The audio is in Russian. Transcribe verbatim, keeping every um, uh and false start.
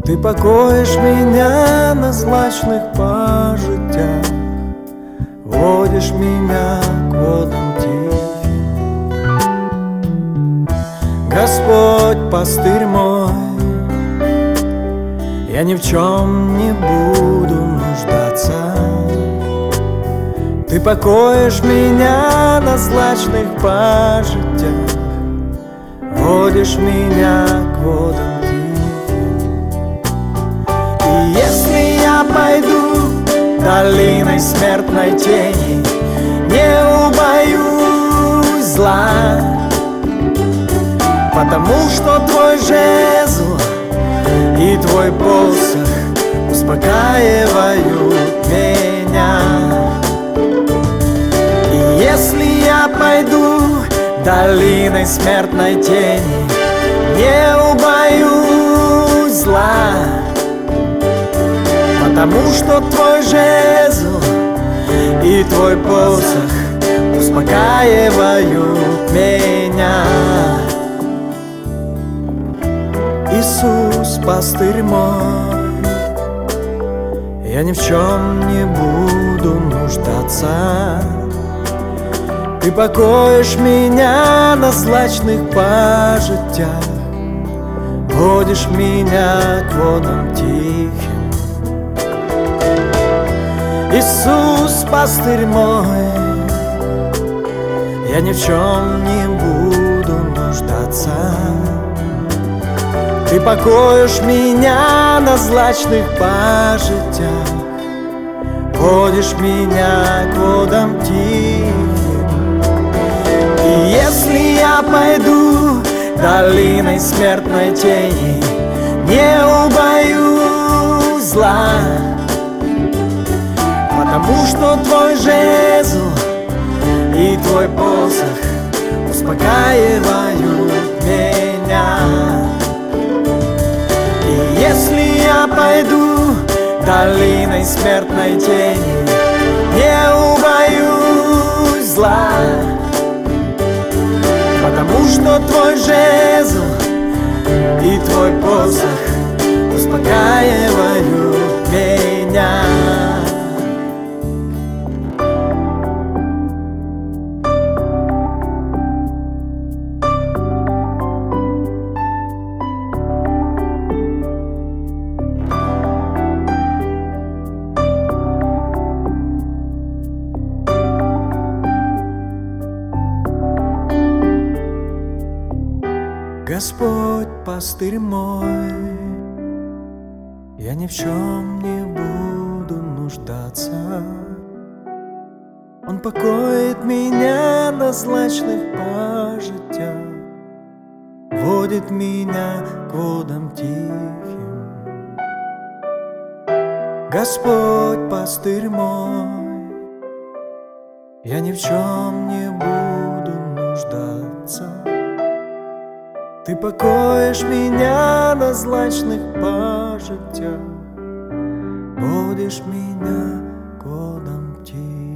Ти покоїш меня на злачных пажитях, водишь меня к водам тихим. Господь, пастырь мой, я ни в чем не буду нуждаться. Ты покоишь меня на злачных пажитях, водишь меня к водам тихим. И если я пойду долиной смертной тени, не убоюсь зла, потому что твой жезл и твой посох успокаивают меня. И если я пойду долиной смертной тени, не убоюсь зла, потому что твой жезл и твой посох успокаивают меня. Иисус, пастырь мой, я ни в чем не буду нуждаться. Ты покоишь меня на злачных пажитях, водишь меня к водам тихим. Иисус, пастырь мой, я ни в чем не буду нуждаться. Ты покоишь меня на злачных пажитях, водишь меня к водам тихим. И если я пойду долиной смертной тени, не убоюсь зла, потому что твой жезл и твой посох успокаивают меня. И если я пойду долиной смертной тени, не убоюсь зла, потому что твой жезл и твой посох успокаивают меня. Господь, пастырь мой, я ни в чем не буду нуждаться. Он покоит меня на злачных пажитях, водит меня к водам тихим. Господь, пастырь мой, я ни в чем не буду нуждаться. Ты покоишь меня на злачных пажитях, водишь меня к водам тихим.